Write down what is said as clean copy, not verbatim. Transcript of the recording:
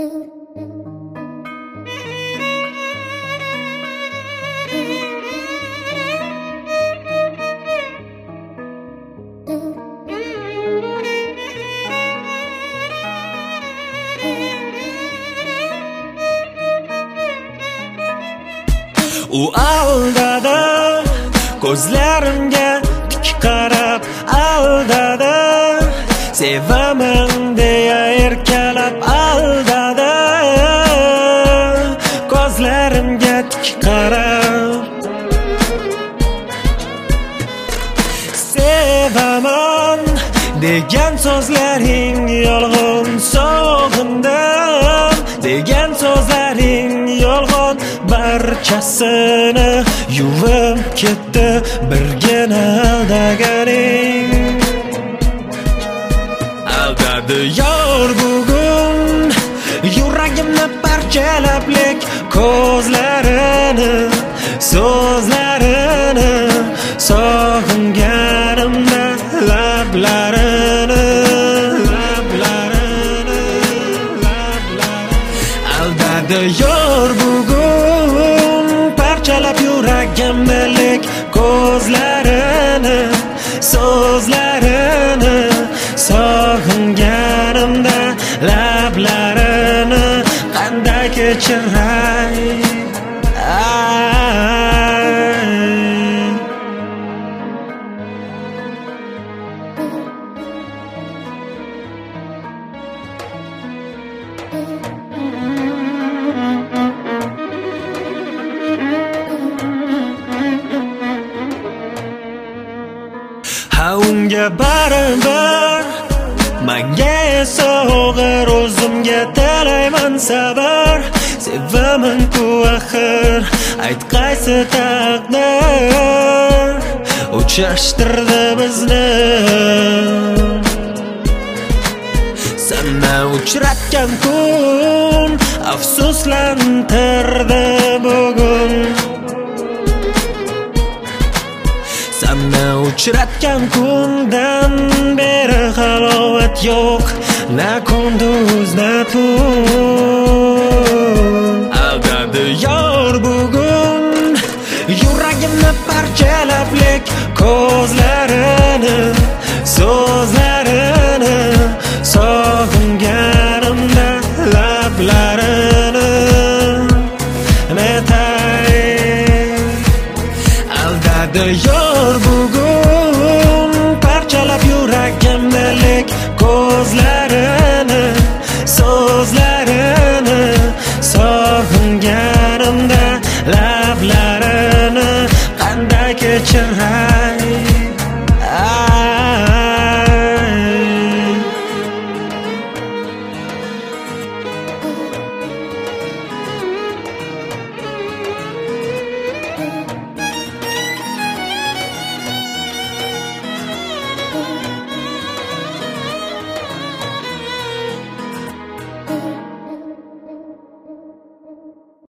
U aldadi, ko'zlarimga tik qarab aldadi, sevaman deya erkalab aldadi, ko'zlarimga tik qarab sevaman degan so'zlaring yolg'on, sog'indim degan so'zlaring yolg'on, barchasini yuvib ketdi birgina aldaganing. Aldadi yor bugun yuragimni parchalab, lek ko'zlarini, so'zlarini sog'inganimda lablarini. Aldadi yor bugun parchalab yuragimni, lek ko'zlarini, so'zlarini sog'inganimda lablarini qanday kechiray. Ha unga baribir, menga esa og'ir, o'zimga tilayman sabr. Sevaman-ku axir, ayt qaysi taqdir uchrashtirdi bizni. Senni uchratgan kun afsuslantirdi bugun. Senni uchratgan kundan beri halovat yo'q, na kunduz na tun. Aldadi yor bugun yuragimni parchalab, lek ko'zlarini, so'zlarini sog'inganimda lablarini netay. Aldadi yor bugun parchalab yuragimni, lek ko'zlarini, so'zlarini sog'inganimda lablarini qanday kechiray.